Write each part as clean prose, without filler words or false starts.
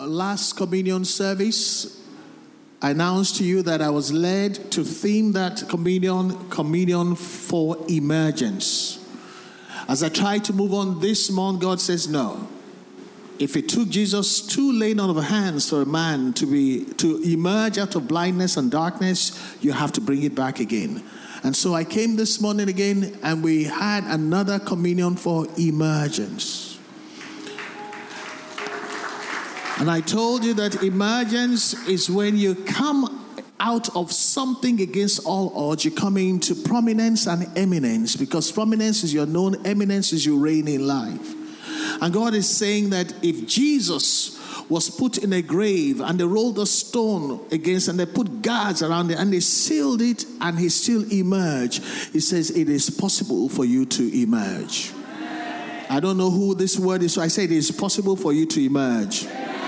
last communion service, I announced to you that I was led to theme that communion for emergence. As I tried to move on this month, God says no. If it took Jesus 2 laying on of hands for a man to emerge out of blindness and darkness, you have to bring it back again. And so I came this morning again, and we had another communion for emergence. And I told you that emergence is when you come out of something against all odds. You come into prominence and eminence, because prominence is your known, eminence is your reign in life. And God is saying that if Jesus was put in a grave and they rolled a stone against and they put guards around it and they sealed it and he still emerged, he says it is possible for you to emerge. I don't know who this word is, so I say it is possible for you to emerge.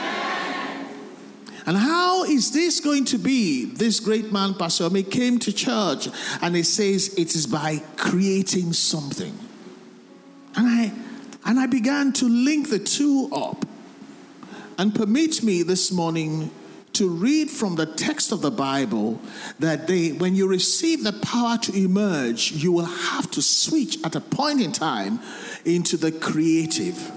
And how is this going to be? This great man, Pastor Omi, came to church and he says it is by creating something. And I began to link the two up. And permit me this morning to read from the text of the Bible that when you receive the power to emerge, you will have to switch at a point in time into the creative.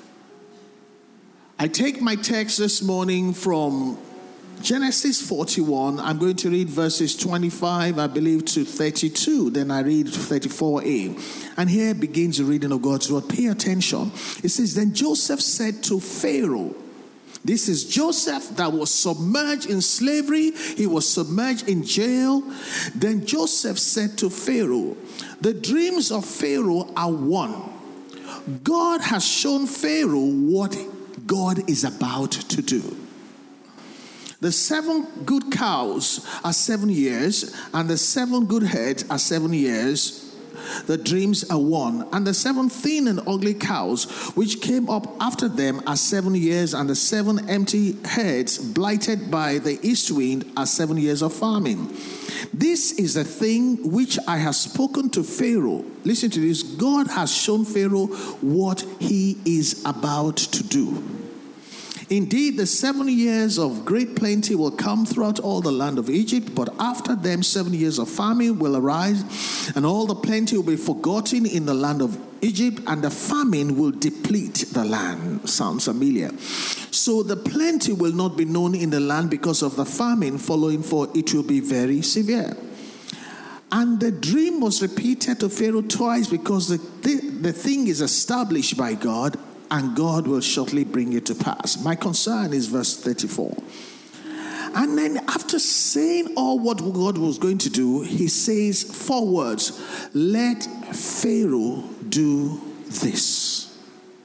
I take my text this morning from Genesis 41. I'm going to read verses 25, I believe, to 32. Then I read 34a. And here begins the reading of God's word. Pay attention. It says, then Joseph said to Pharaoh, this is Joseph that was submerged in slavery. He was submerged in jail. Then Joseph said to Pharaoh, the dreams of Pharaoh are one. God has shown Pharaoh what God is about to do. The 7 good cows are 7 years, and the 7 good heads are 7 years. The dreams are one. And the 7 thin and ugly cows which came up after them are 7 years, and the 7 empty heads blighted by the east wind are 7 years of famine. This is the thing which I have spoken to Pharaoh. Listen to this. God has shown Pharaoh what he is about to do. Indeed, the 7 years of great plenty will come throughout all the land of Egypt, but after them 7 years of famine will arise, and all the plenty will be forgotten in the land of Egypt, and the famine will deplete the land. Sounds familiar. So the plenty will not be known in the land because of the famine following, for it will be very severe. And the dream was repeated to Pharaoh twice, because the thing is established by God, and God will shortly bring it to pass. My concern is verse 34. And then after saying all what God was going to do, he says 4 words. Let Pharaoh do this.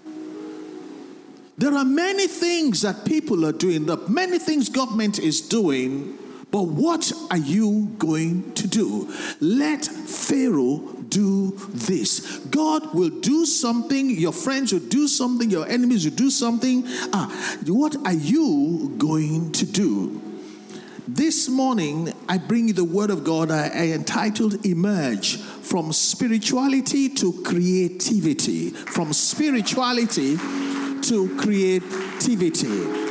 There are many things that people are doing, many things government is doing, but what are you going to do? Let Pharaoh do this. God will do something, your friends will do something, your enemies will do something. What are you going to do? This morning, I bring you the word of God I entitled Emerge, from spirituality to creativity. From spirituality to creativity.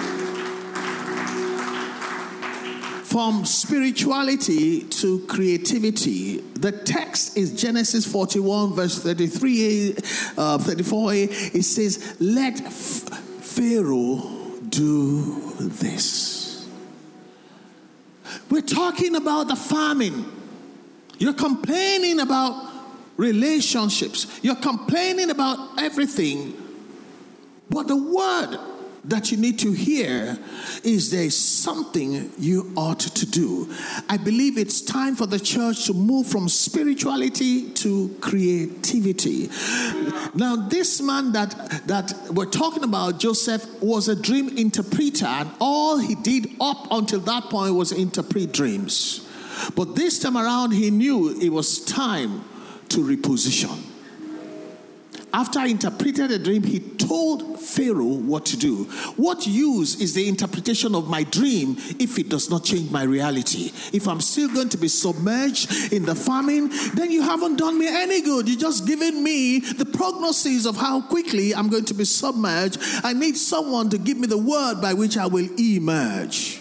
From spirituality to creativity. The text is Genesis 41 verse 33a, 34a. It says, let Pharaoh do this. We're talking about the famine. You're complaining about relationships. You're complaining about everything. But the word that you need to hear is there's something you ought to do. I believe it's time for the church to move from spirituality to creativity. Now, this man that we're talking about, Joseph, was a dream interpreter, and all he did up until that point was interpret dreams. But this time around, he knew it was time to reposition. After I interpreted the dream, he told Pharaoh what to do. What use is the interpretation of my dream if it does not change my reality? If I'm still going to be submerged in the famine, then you haven't done me any good. You're just giving me the prognosis of how quickly I'm going to be submerged. I need someone to give me the word by which I will emerge.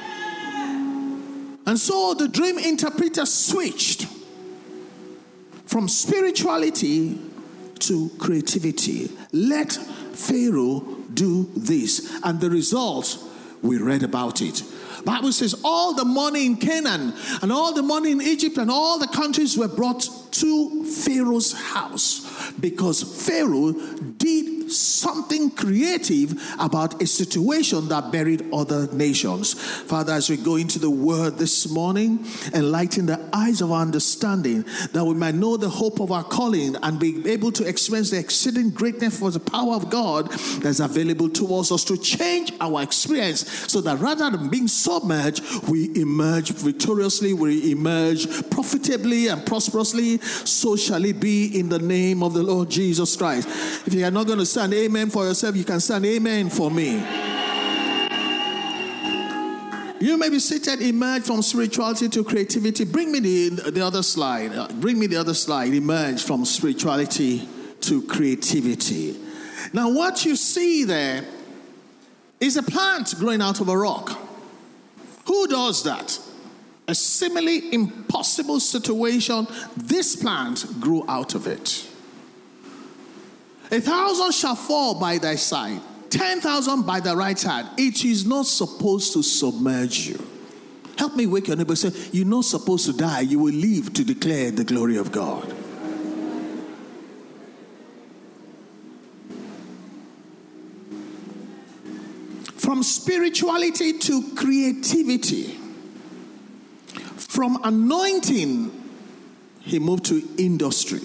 And so the dream interpreter switched from spirituality to creativity. Let Pharaoh do this. And the result, we read about it. Bible says all the money in Canaan and all the money in Egypt and all the countries were brought to Pharaoh's house because Pharaoh did something creative about a situation that buried other nations. Father, as we go into the word this morning, enlighten the eyes of our understanding that we might know the hope of our calling and be able to experience the exceeding greatness for the power of God that's available towards us to change our experience so that rather than being submerged, we emerge victoriously, we emerge profitably and prosperously. So shall it be in the name of the Lord Jesus Christ. If you are not going to stand amen for yourself, you can stand amen for me. You may be seated. Emerge from spirituality to creativity. Bring me the other slide. Bring me the other slide. Emerge from spirituality to creativity. Now what you see there is a plant growing out of a rock. Who does that? A seemingly impossible situation, this plant grew out of it. 1,000 shall fall by thy side, 10,000 by the right hand. It is not supposed to submerge you. Help me wake your neighbor and say, you're not supposed to die. You will live to declare the glory of God. From spirituality to creativity. From anointing, he moved to industry.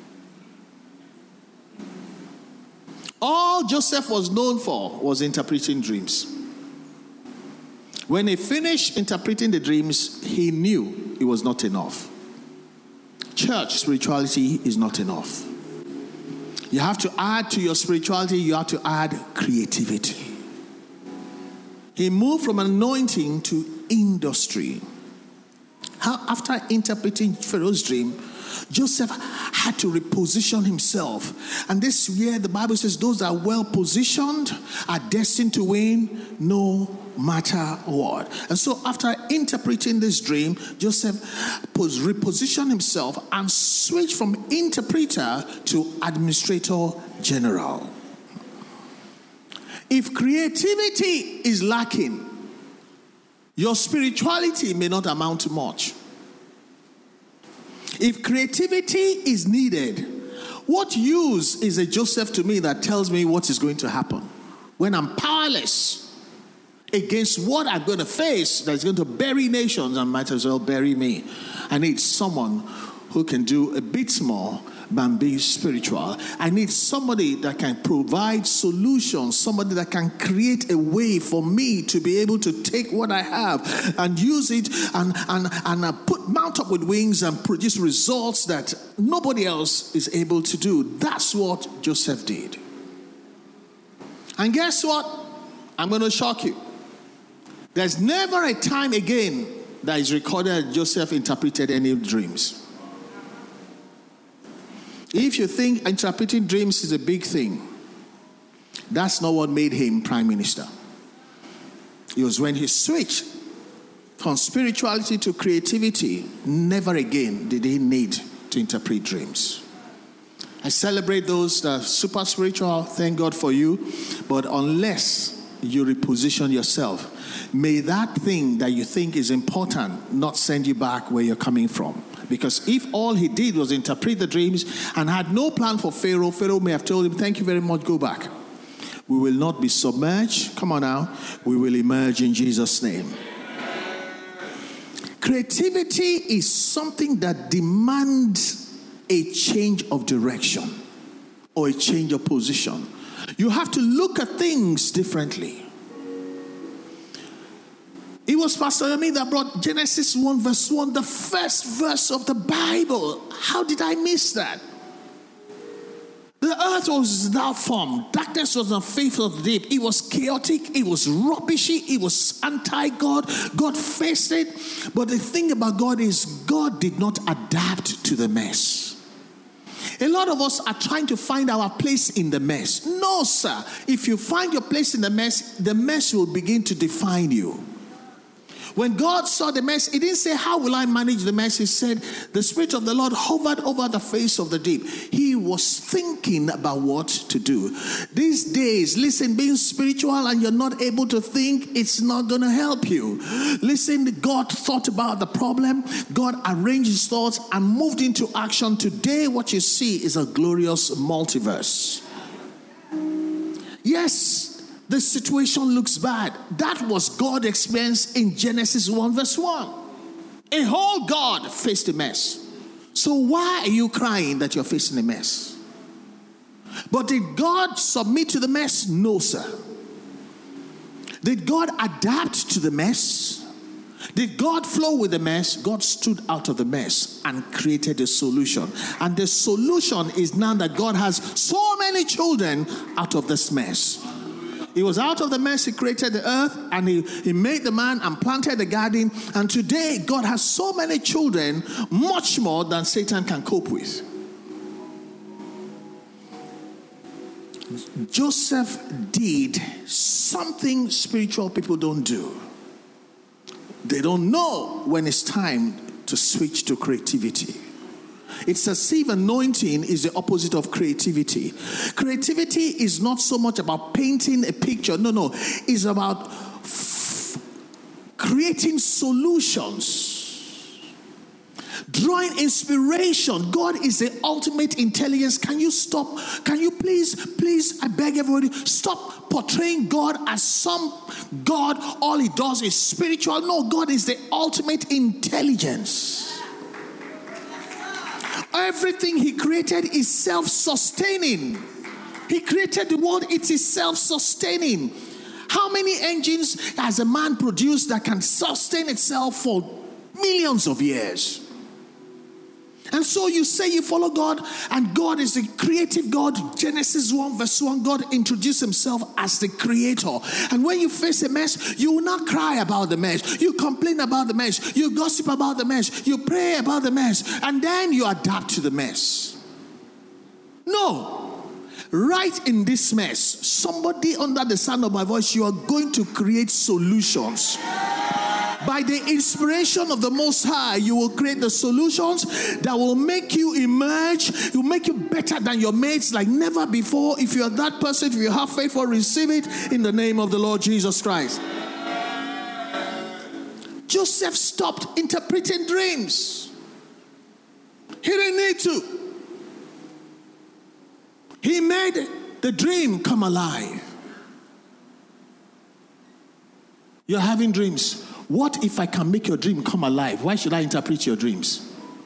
All Joseph was known for was interpreting dreams. When he finished interpreting the dreams, he knew it was not enough. Church spirituality is not enough. You have to add to your spirituality, you have to add creativity. He moved from anointing to industry. After interpreting Pharaoh's dream, Joseph had to reposition himself. And this year, the Bible says those that are well positioned are destined to win no matter what. And so after interpreting this dream, Joseph repositioned himself and switched from interpreter to administrator general. If creativity is lacking, your spirituality may not amount to much. If creativity is needed, what use is a Joseph to me that tells me what is going to happen when I'm powerless against what I'm going to face that's going to bury nations and might as well bury me? I need someone who can do a bit more than be spiritual. I need somebody that can provide solutions, somebody that can create a way for me to be able to take what I have and use it and mount up with wings and produce results that nobody else is able to do. That's what Joseph did. And guess what? I'm going to shock you. There's never a time again that is recorded that Joseph interpreted any dreams. If you think interpreting dreams is a big thing, that's not what made him prime minister. It was when he switched from spirituality to creativity, never again did he need to interpret dreams. I celebrate those that are super spiritual, thank God for you, but unless you reposition yourself, may that thing that you think is important not send you back where you're coming from. Because if all he did was interpret the dreams and had no plan for Pharaoh, Pharaoh may have told him, thank you very much, go back. We will not be submerged. Come on now. We will emerge in Jesus' name. Creativity is something that demands a change of direction or a change of position. You have to look at things differently. It was Pastor Yomi that brought Genesis 1 verse 1, the first verse of the Bible. How did I miss that? The earth was without form. Darkness was on the face of the deep. It was chaotic. It was rubbishy. It was anti-God. God faced it. But the thing about God is God did not adapt to the mess. A lot of us are trying to find our place in the mess. No, sir. If you find your place in the mess will begin to define you. When God saw the mess, he didn't say, how will I manage the mess? He said, the Spirit of the Lord hovered over the face of the deep. He was thinking about what to do. These days, listen, being spiritual and you're not able to think, it's not going to help you. Listen, God thought about the problem. God arranged his thoughts and moved into action. Today, what you see is a glorious multiverse. Yes. The situation looks bad. That was God's experience in Genesis 1 verse 1. A whole God faced a mess. So why are you crying that you're facing a mess? But did God submit to the mess? No, sir. Did God adapt to the mess? Did God flow with the mess? God stood out of the mess and created a solution. And the solution is now that God has so many children out of this mess. He was out of the mess. He created the earth and he made the man and planted the garden. And today, God has so many children, much more than Satan can cope with. Joseph did something spiritual people don't do. They don't know when it's time to switch to creativity. It's as if anointing is the opposite of creativity. Creativity is not so much about painting a picture. No. It's about creating solutions. Drawing inspiration. God is the ultimate intelligence. Can you stop? Can you please, I beg everybody, stop portraying God as some God. All he does is spiritual. No, God is the ultimate intelligence. Everything he created is self-sustaining. He created the world, it is self-sustaining. How many engines has a man produced that can sustain itself for millions of years? And so you say you follow God, and God is the creative God. Genesis 1 verse 1, God introduced himself as the creator. And when you face a mess, you will not cry about the mess. You complain about the mess. You gossip about the mess. You pray about the mess. And then you adapt to the mess. No. Right in this mess, somebody under the sound of my voice, you are going to create solutions. By the inspiration of the Most High, you will create the solutions that will make you emerge. It will make you better than your mates like never before. If you are that person, if you have faith, for receive it in the name of the Lord Jesus Christ. Joseph stopped interpreting dreams. He didn't need to. He made the dream come alive. You're having dreams. What if I can make your dream come alive? Why should I interpret your dreams?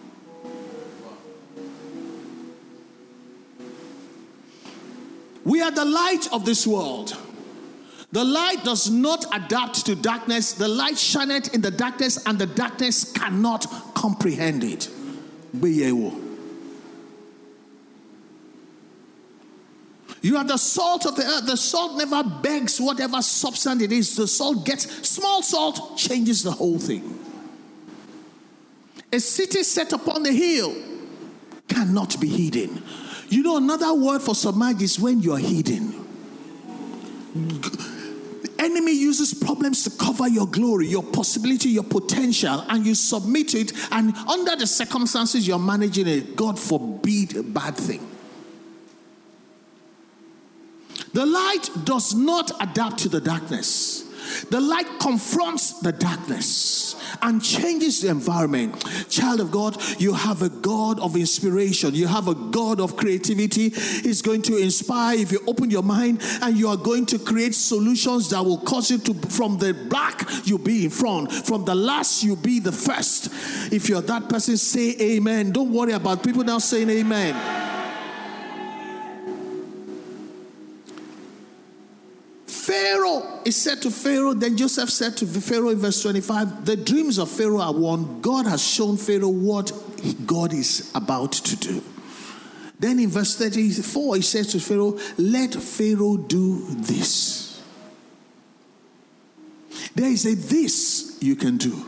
We are the light of this world. The light does not adapt to darkness. The light shineth in the darkness, and the darkness cannot comprehend it. You are the salt of the earth. The salt never begs whatever substance it is. The salt gets, small salt changes the whole thing. A city set upon the hill cannot be hidden. You know, another word for submerge is when you are hidden. The enemy uses problems to cover your glory, your possibility, your potential, and you submit it, and under the circumstances you're managing it, God forbid a bad thing. The light does not adapt to the darkness. The light confronts the darkness and changes the environment. Child of God, you have a God of inspiration. You have a God of creativity. He's going to inspire if you open your mind, and you are going to create solutions that will cause you to, from the back, you'll be in front. From the last, you'll be the first. If you're that person, say amen. Don't worry about people now saying amen. Pharaoh is said to Pharaoh, then Joseph said to Pharaoh in verse 25, the dreams of Pharaoh are one. God has shown Pharaoh what God is about to do. Then in verse 34, he says to Pharaoh, let Pharaoh do this. There is a this you can do.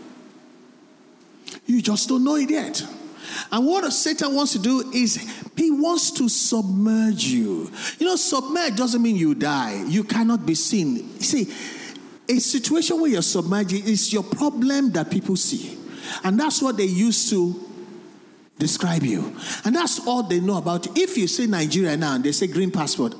You just don't know it yet. And what Satan wants to do is he wants to submerge you. You know, submerge doesn't mean you die. You cannot be seen. You see, a situation where you're submerged is your problem that people see. And that's what they use to describe you. And that's all they know about you. If you say Nigeria now and they say green passport,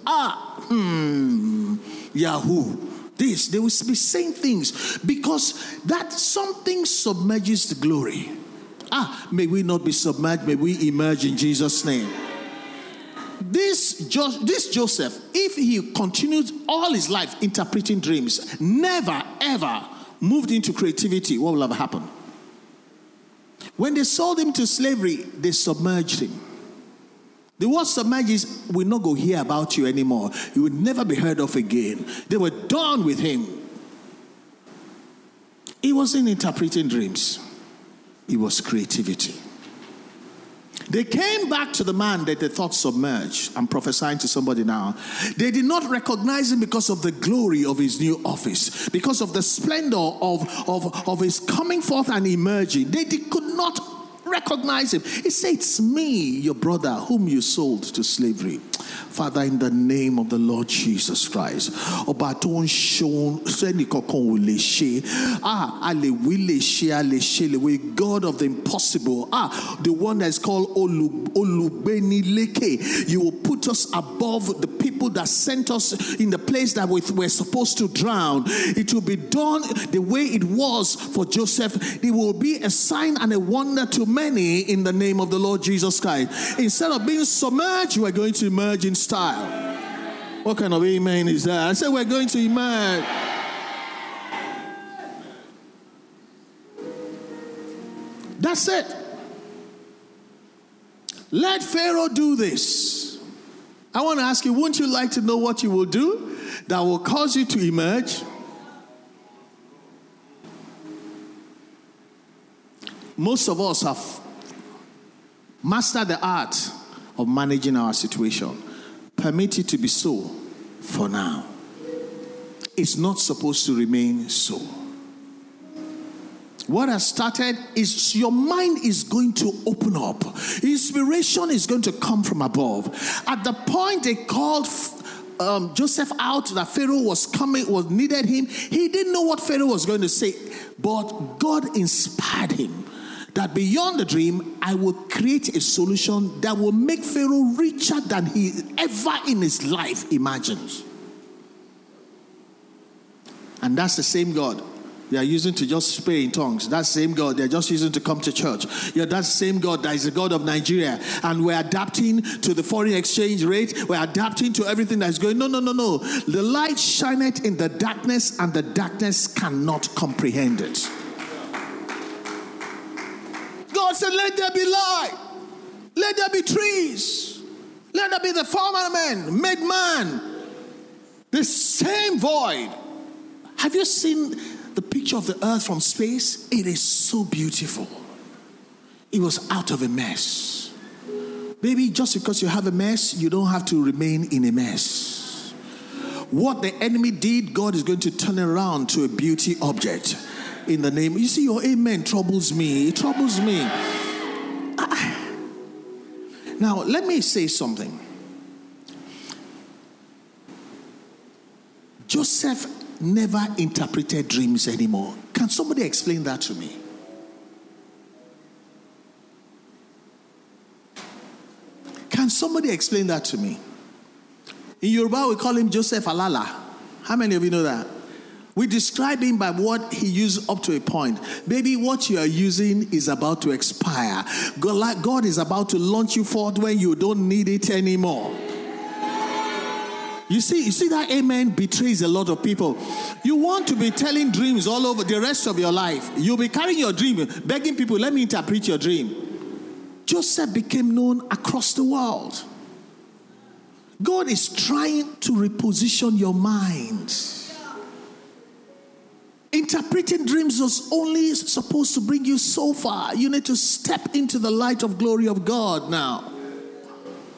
Yahoo. This, they will be saying things because that something submerges the glory. May we not be submerged, may we emerge in Jesus' name. This Joseph, if he continued all his life interpreting dreams, never ever moved into creativity, what will have happened? When they sold him to slavery, they submerged him. The word submerged is, we'll not go hear about you anymore. You would never be heard of again. They were done with him. He wasn't interpreting dreams. It was creativity. They came back to the man that they thought submerged. I'm prophesying to somebody now. They did not recognize him because of the glory of his new office, because of the splendor of his coming forth and emerging. They could not recognize him. He said, it's me, your brother, whom you sold to slavery. Father, in the name of the Lord Jesus Christ, the God of the impossible, the one that is called Olubeni Leke. You will put us above the people that sent us in the place that we're supposed to drown. It will be done the way it was for Joseph. It will be a sign and a wonder to many in the name of the Lord Jesus Christ. Instead of being submerged, we're going to emerge in style. What kind of amen is that? I said we're going to emerge. That's it. Let Pharaoh do this. I want to ask you, wouldn't you like to know what you will do that will cause you to emerge? Most of us have mastered the art of managing our situation. Permit it to be so for now. It's not supposed to remain so. What has started is your mind is going to open up. Inspiration is going to come from above. At the point they called Joseph out, that Pharaoh was coming, needed him, he didn't know what Pharaoh was going to say, but God inspired him. That beyond the dream, I will create a solution that will make Pharaoh richer than he ever in his life imagines. And that's the same God they are using to just pray in tongues. That same God they're just using to come to church. Yeah, that same God that is the God of Nigeria. And we're adapting to the foreign exchange rate. We're adapting to everything that's going. No. The light shineth in the darkness, and the darkness cannot comprehend it. God said, let there be light. Let there be trees. Let there be the firmament made man. The same void. Have you seen the picture of the earth from space? It is so beautiful. It was out of a mess. Baby, just because you have a mess, you don't have to remain in a mess. What the enemy did, God is going to turn around to a beauty object. In the name, you see, your amen troubles me. It troubles me. Now, let me say something. Joseph never interpreted dreams anymore. Can somebody explain that to me? Can somebody explain that to me? In Yoruba, we call him Joseph Alala. How many of you know that? We describe him by what he used up to a point. Baby, what you are using is about to expire. God is about to launch you forth when you don't need it anymore. You see that amen betrays a lot of people. You want to be telling dreams all over the rest of your life. You'll be carrying your dream, begging people, let me interpret your dream. Joseph became known across the world. God is trying to reposition your mind. Interpreting dreams was only supposed to bring you so far. You need to step into the light of glory of God now.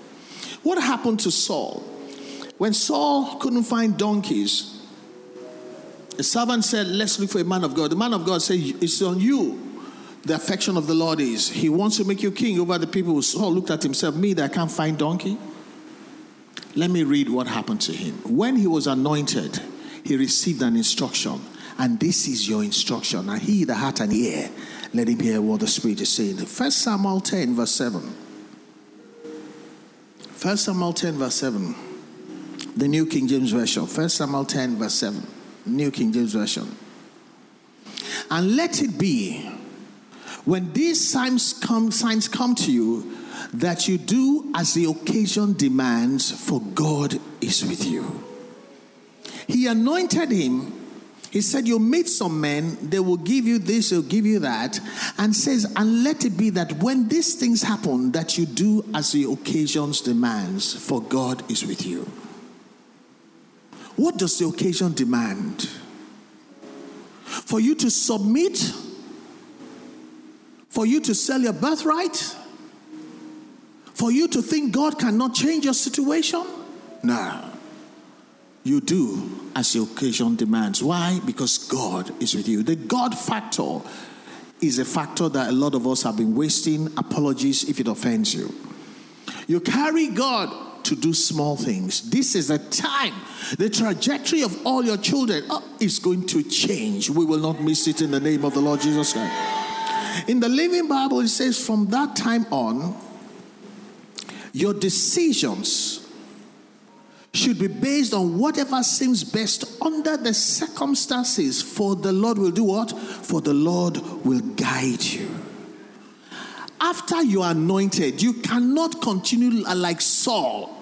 What happened to Saul? When Saul couldn't find donkeys, the servant said, let's look for a man of God. The man of God said, it's on you. The affection of the Lord is. He wants to make you king over the people. Saul looked at himself, me that I can't find donkey. Let me read what happened to him. When he was anointed, he received an instruction. And this is your instruction. And he that hath an ear, let him hear what the Spirit is saying. 1 Samuel 10 verse 7. 1 Samuel 10 verse 7. The New King James Version. 1 Samuel 10 verse 7. New King James Version. And let it be, when these signs come to you, that you do as the occasion demands, for God is with you. He anointed him. He said, you meet some men, they will give you this, they'll give you that. And says, and let it be that when these things happen, that you do as the occasion demands, for God is with you. What does the occasion demand? For you to submit? For you to sell your birthright? For you to think God cannot change your situation? No. You do as the occasion demands. Why? Because God is with you. The God factor is a factor that a lot of us have been wasting. Apologies if it offends you. You carry God to do small things. This is a time. The trajectory of all your children is going to change. We will not miss it in the name of the Lord Jesus Christ. In the Living Bible, it says, from that time on, your decisions should be based on whatever seems best under the circumstances. For the Lord will do what? For the Lord will guide you. After you are anointed, you cannot continue like Saul.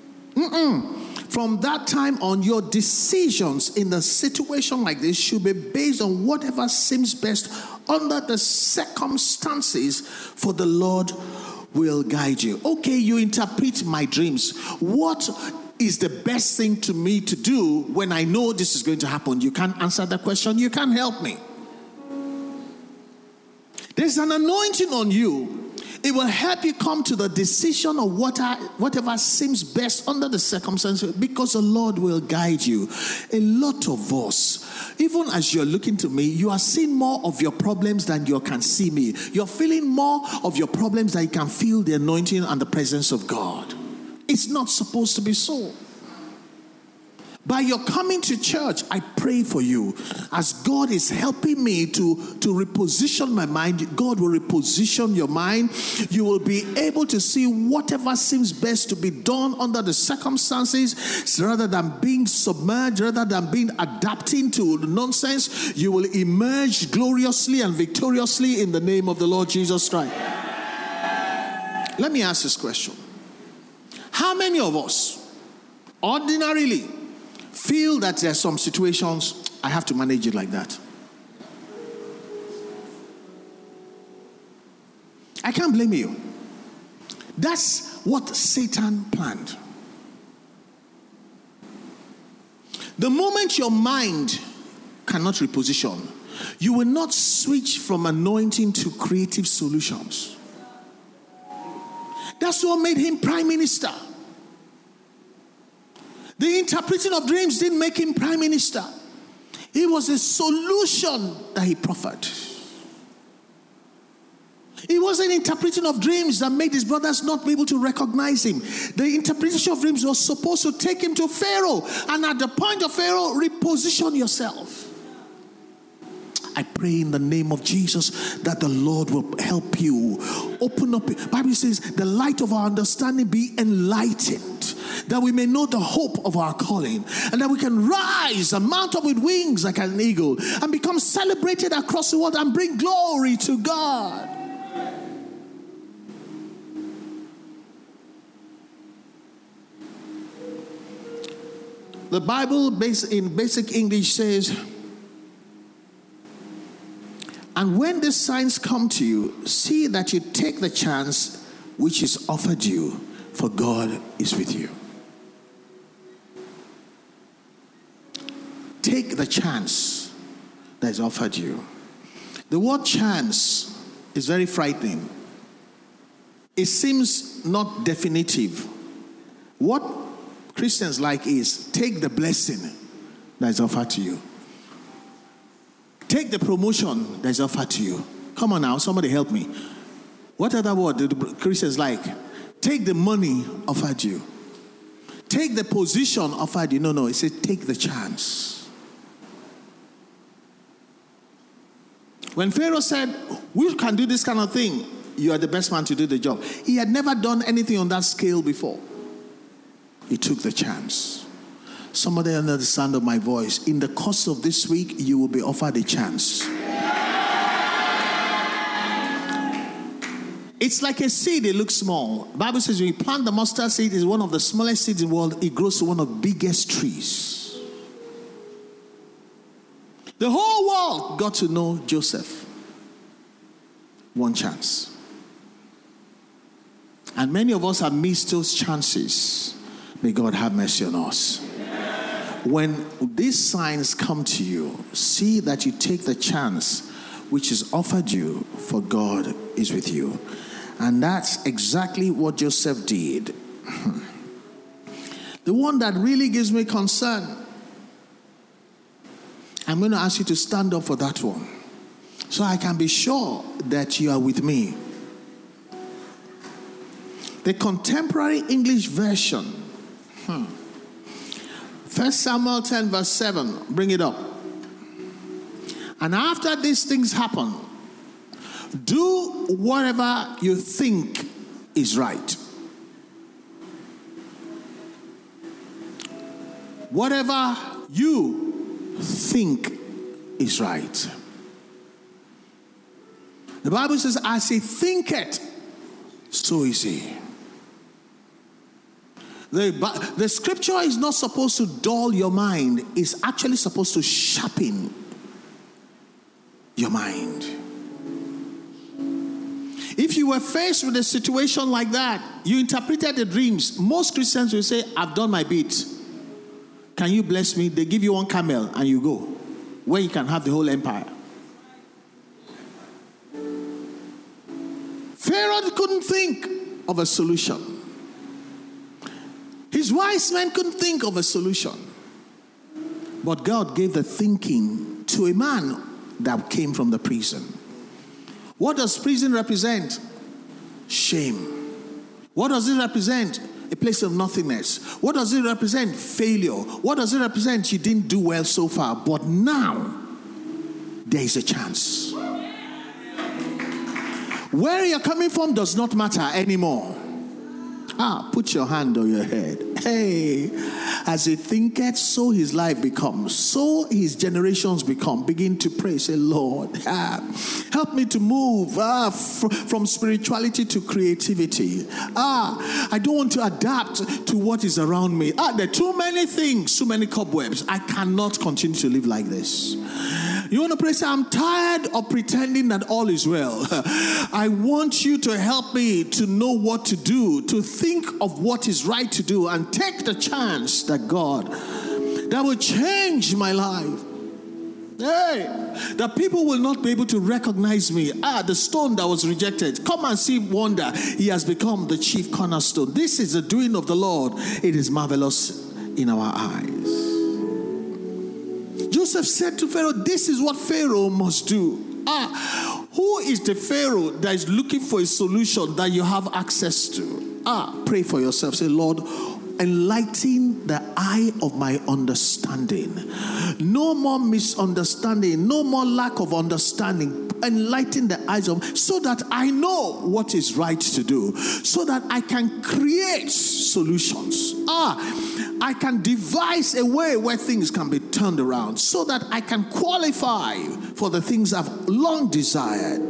From that time on, your decisions in a situation like this should be based on whatever seems best under the circumstances, for the Lord will guide you. Okay, you interpret my dreams. What is the best thing to me to do when I know this is going to happen? You can't answer that question. You can't help me. There's an anointing on you. It will help you come to the decision of whatever seems best under the circumstances, because the Lord will guide you. A lot of us, even as you're looking to me, you are seeing more of your problems than you can see me. You're feeling more of your problems than you can feel the anointing and the presence of God. It's not supposed to be so. By your coming to church, I pray for you. As God is helping me to reposition my mind, God will reposition your mind. You will be able to see whatever seems best to be done under the circumstances, rather than being submerged, rather than being adapting to the nonsense. You will emerge gloriously and victoriously in the name of the Lord Jesus Christ. Let me ask this question. How many of us ordinarily feel that there are some situations I have to manage it like that? I can't blame you. That's what Satan planned. The moment your mind cannot reposition, you will not switch from anointing to creative solutions. That's what made him prime minister. The interpreting of dreams didn't make him prime minister. It was a solution that he proffered. It wasn't interpreting of dreams that made his brothers not be able to recognize him. The interpretation of dreams was supposed to take him to Pharaoh. And at the point of Pharaoh, reposition yourself. I pray in the name of Jesus that the Lord will help you. Open up. The Bible says, the light of our understanding be enlightened, that we may know the hope of our calling, and that we can rise and mount up with wings like an eagle and become celebrated across the world and bring glory to God. The Bible in basic English says, and when these signs come to you, see that you take the chance which is offered you, for God is with you. Take the chance that is offered you. The word chance is very frightening. It seems not definitive. What Christians like is take the blessing that is offered to you. Take the promotion that is offered to you. Come on now, somebody help me. What other word do the Christians like? Take the money offered you. Take the position offered you. No, it said take the chance. When Pharaoh said, we can do this kind of thing, you are the best man to do the job. He had never done anything on that scale before. He took the chance. Somebody under the sound of my voice, in the course of this week, you will be offered a chance. It's like a seed, it looks small. The Bible says when you plant the mustard seed, it's one of the smallest seeds in the world. It grows to one of the biggest trees. The whole world got to know Joseph. One chance. And many of us have missed those chances. May God have mercy on us. When these signs come to you, see that you take the chance which is offered you, for God is with you. And that's exactly what Joseph did. The one that really gives me concern, I'm going to ask you to stand up for that one, so I can be sure that you are with me. The Contemporary English Version. 1 Samuel 10 verse 7. Bring it up. And after these things happen, do whatever you think is right. Whatever you think is right. The Bible says, as he thinketh, so is he. The scripture is not supposed to dull your mind. It's actually supposed to sharpen your mind. If you were faced with a situation like that, you interpreted the dreams. Most Christians will say, I've done my bit. Can you bless me? They give you one camel and you go, where you can have the whole empire. Pharaoh couldn't think of a solution. His wise men couldn't think of a solution. But God gave the thinking to a man that came from the prison. What does prison represent? Shame. What does it represent? A place of nothingness. What does it represent? Failure. What does it represent? You didn't do well so far, but now there is a chance. Where you're coming from does not matter anymore. Put your hand on your head. Hey, as he thinketh, so his life becomes, so his generations become. Begin to pray. Say, Lord, help me to move from spirituality to creativity. I don't want to adapt to what is around me. There are too many things, too many cobwebs. I cannot continue to live like this. You want to pray? Say, I'm tired of pretending that all is well. I want you to help me to know what to do, to think of what is right to do, and take the chance that God, that will change my life. Hey, that people will not be able to recognize me. The stone that was rejected. Come and see wonder. He has become the chief cornerstone. This is the doing of the Lord. It is marvelous in our eyes. Joseph said to Pharaoh, this is what Pharaoh must do. Who is the Pharaoh that is looking for a solution that you have access to? Pray for yourself. Say, Lord, enlighten the eye of my understanding. No more misunderstanding, no more lack of understanding. Enlighten the eyes of, so that I know what is right to do, so that I can create solutions. I can devise a way where things can be turned around, so that I can qualify for the things I've long desired.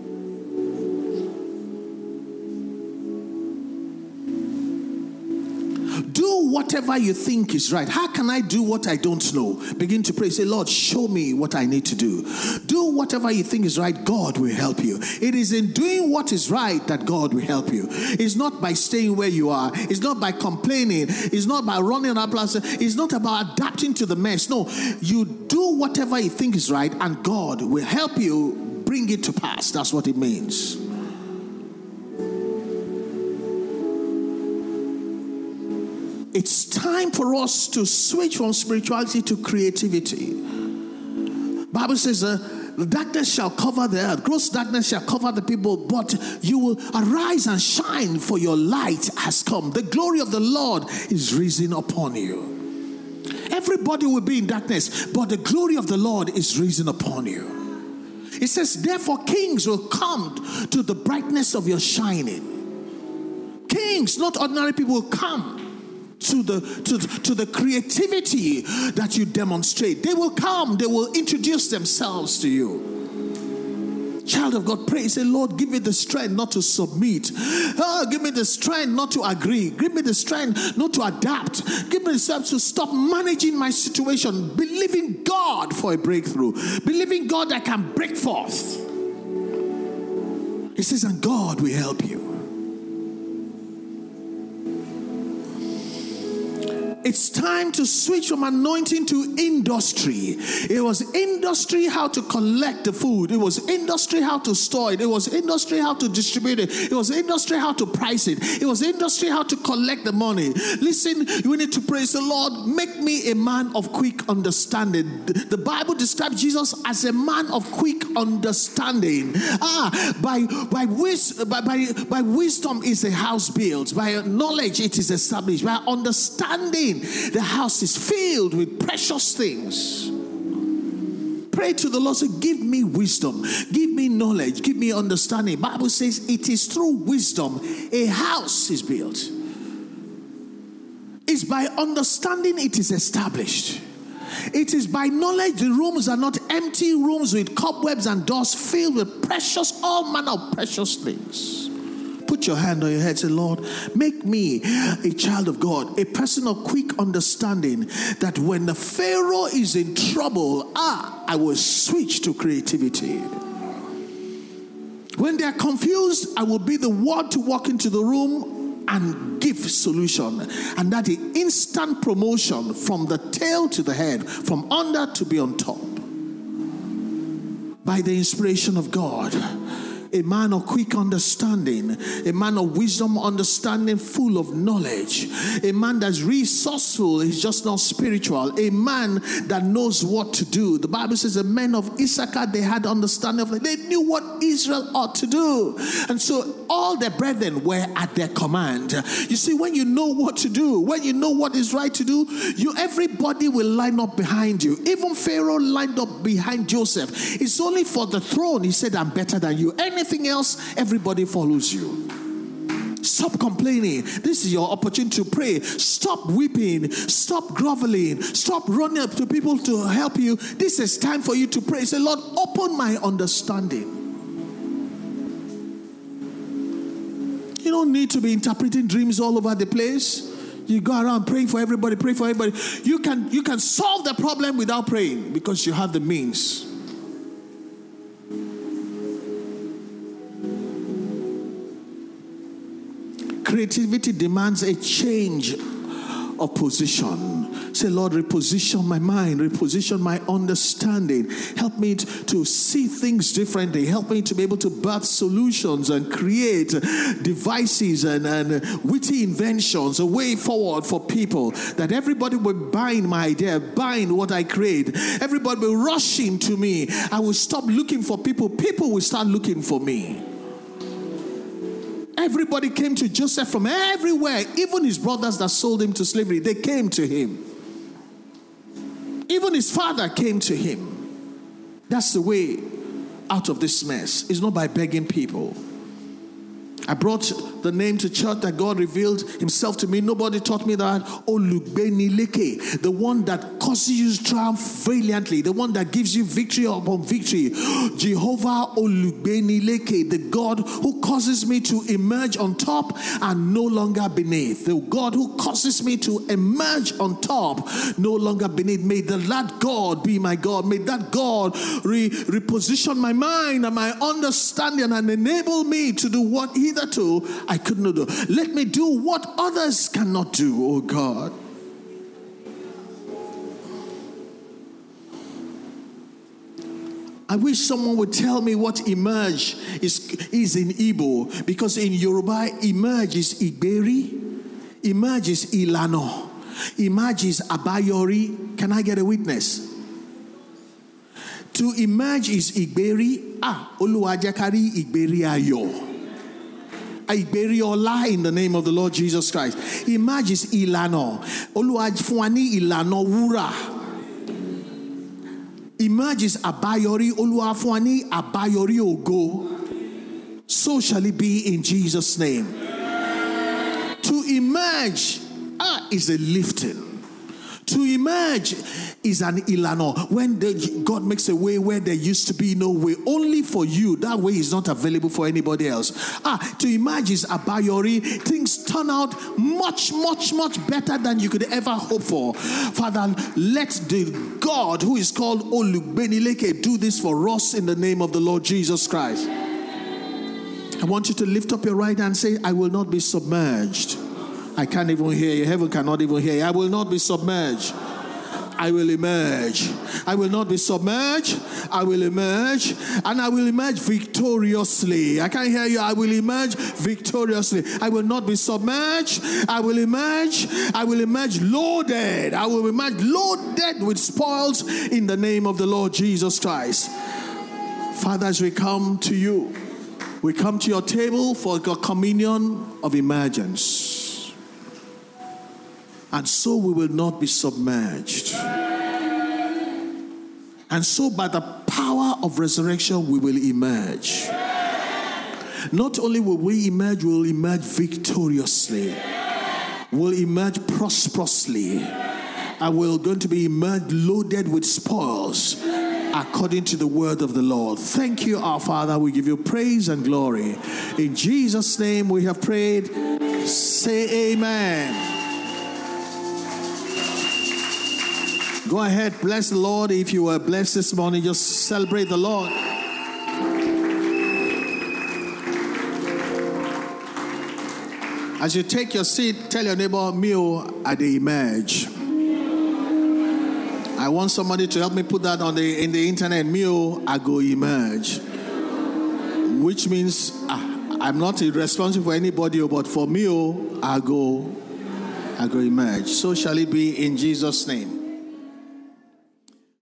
Do whatever you think is right. How can I do what I don't know? Begin to pray. Say, Lord, show me what I need to do. Do whatever you think is right. God will help you. It is in doing what is right that God will help you. It's not by staying where you are. It's not by complaining. It's not by running up. It's not about adapting to the mess. No, you do whatever you think is right, and God will help you bring it to pass. That's what it means. It's time for us to switch from spirituality to creativity. Bible says the darkness shall cover the earth, gross darkness shall cover the people, but you will arise and shine, for your light has come. The glory of the Lord is risen upon you. Everybody will be in darkness, but the glory of the Lord is risen upon you. It says, therefore kings will come to the brightness of your shining. Kings, not ordinary people, will come to the creativity that you demonstrate. They will come, they will introduce themselves to you. Child of God, pray. Say, Lord, give me the strength not to submit. Give me the strength not to agree. Give me the strength not to adapt. Give me the strength to stop managing my situation. Believing God for a breakthrough. Believing God that can break forth. He says, and God will help you. It's time to switch from anointing to industry. It was industry how to collect the food. It was industry how to store it. It was industry how to distribute it. It was industry how to price it. It was industry how to collect the money. Listen, you need to praise the Lord. Make me a man of quick understanding. The Bible describes Jesus as a man of quick understanding. By wisdom is a house built. By knowledge it is established. By understanding, the house is filled with precious things. Pray to the Lord, say, give me wisdom, give me knowledge, give me understanding. Bible says it is through wisdom a house is built. It's by understanding it is established. It is by knowledge the rooms are not empty rooms with cobwebs and dust filled with precious, all manner of precious things. Put your hand on your head, say, Lord, make me a child of God, a person of quick understanding, that when the Pharaoh is in trouble, I will switch to creativity. When they are confused, I will be the one to walk into the room and give solution. And that is instant promotion from the tail to the head, from under to be on top. By the inspiration of God. A man of quick understanding, a man of wisdom, understanding, full of knowledge, a man that's resourceful, he's just not spiritual, a man that knows what to do. The Bible says the men of Issachar, they had understanding of it. They knew what Israel ought to do. And so all their brethren were at their command. You see, when you know what to do, when you know what is right to do, everybody will line up behind you. Even Pharaoh lined up behind Joseph. It's only for the throne. He said, I'm better than you. Anything else, everybody follows you. Stop complaining. This is your opportunity to pray. Stop weeping. Stop groveling. Stop running up to people to help you. This is time for you to pray. Say, Lord, open my understanding. You don't need to be interpreting dreams all over the place. You go around praying for everybody, pray for everybody. You can solve the problem without praying because you have the means. Creativity demands a change of position. Say, Lord, reposition my mind, reposition my understanding. Help me to see things differently. Help me to be able to birth solutions and create devices and witty inventions, a way forward for people. That everybody will bind my idea, bind what I create. Everybody will rush into me. I will stop looking for people. People will start looking for me. Everybody came to Joseph from everywhere. Even his brothers that sold him to slavery, they came to him. Even his father came to him. That's the way out of this mess. It's not by begging people. I brought the name to church that God revealed himself to me. Nobody taught me that. Olubenileke, the one that causes you to triumph valiantly, the one that gives you victory upon victory. Jehovah Olubenileke, the God who causes me to emerge on top and no longer beneath. The God who causes me to emerge on top, no longer beneath. May that God be my God. May that God reposition my mind and my understanding and enable me to do what hitherto I could not do. Let me do what others cannot do, oh God. I wish someone would tell me what emerge is in Igbo, because in Yoruba, emerge is Igberi, emerge is Ilano. Emerge is abayori. Can I get a witness? To emerge is igberi. Oluwajakari igberi ayo. Igberi ola in the name of the Lord Jesus Christ. Emerge is ilano. Oluwafuani ilano wura. Emerge is abayori. Oluwafuani abayori ogo. So shall it be in Jesus' name. To emerge is a lifting. To emerge is an ilano. When God makes a way where there used to be no way, only for you, that way is not available for anybody else. To emerge is abayori. Things turn out much, much, much better than you could ever hope for. Father, let the God who is called Olugbenileke do this for us in the name of the Lord Jesus Christ. I want you to lift up your right hand and say, I will not be submerged. I can't even hear you. Heaven cannot even hear you. I will not be submerged. I will emerge. I will not be submerged. I will emerge. And I will emerge victoriously. I can't hear you. I will emerge victoriously. I will not be submerged. I will emerge. I will emerge loaded. I will emerge loaded with spoils in the name of the Lord Jesus Christ. Father, as we come to you, we come to your table for a communion of emergence. And so we will not be submerged. And so by the power of resurrection, we will emerge. Not only will we emerge, we will emerge victoriously. We'll emerge prosperously. And we're going to be emerged loaded with spoils according to the word of the Lord. Thank you, our Father. We give you praise and glory. In Jesus' name we have prayed. Say amen. Go ahead, bless the Lord. If you were blessed this morning, just celebrate the Lord. As you take your seat, tell your neighbor, Mio at the emerge. I want somebody to help me put that in the internet. Mio, I go emerge. Which means I'm not responsible for anybody, but for Mio, I go emerge. So shall it be in Jesus' name.